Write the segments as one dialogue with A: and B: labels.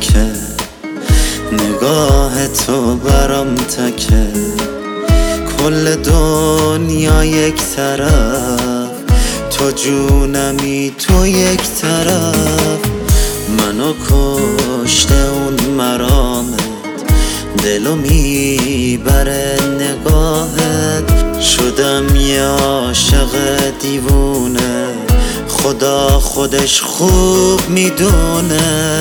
A: تکه، نگاه تو برام تکه، کل دنیا یک طرف، تو جونمی تو یک طرف. منو کشته اون مرامت، دلو میبره نگاهت. شدم یه عاشق دیوونه، خدا خودش خوب میدونه.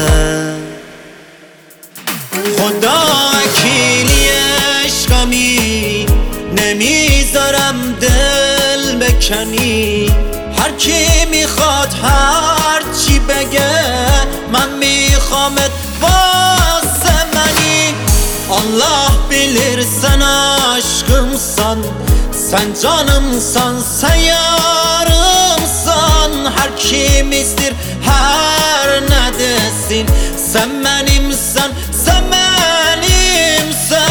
A: خدا وکیلی عشقمی، نمیذارم دل بکنی. هر کی میخواد هر چی بگه، من میخوامت واسه منی. Allah bilir sen aşkımsan, sen canımsan, sen yarımsan. Her kim istir her ne desin, sen benimsen, sen benimsen.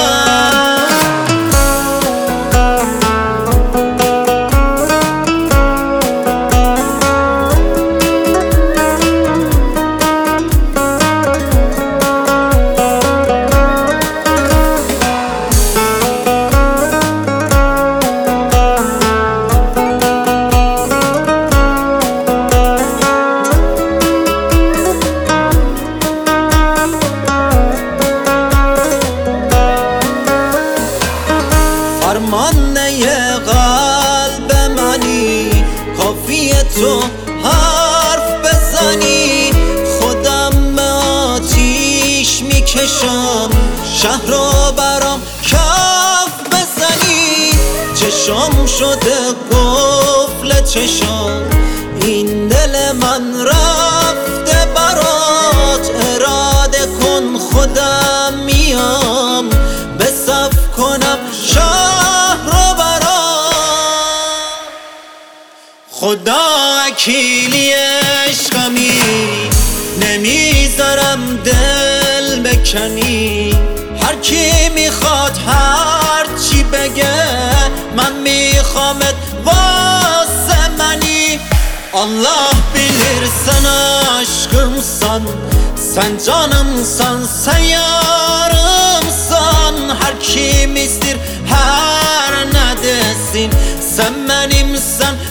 A: فرمانه قلب منی، کافیه تو حرف بزنی. خودم به آتیش میکشم، شهر رو برام کف بزنی. چشم شده قفل چشم، این دل من رفته برات. اراده کن خودم میام، به صف کنم شهر رو برات. خدا وکیلی عشقمی، نمیذارم دل بکنی. هر کی میخواد هر چی بگه، من میخوامت واسه منی. Allah bilir sen aşkımsan, sen canımsan, sen yarımsan. Her kim istir her ne desin, sen benimsen,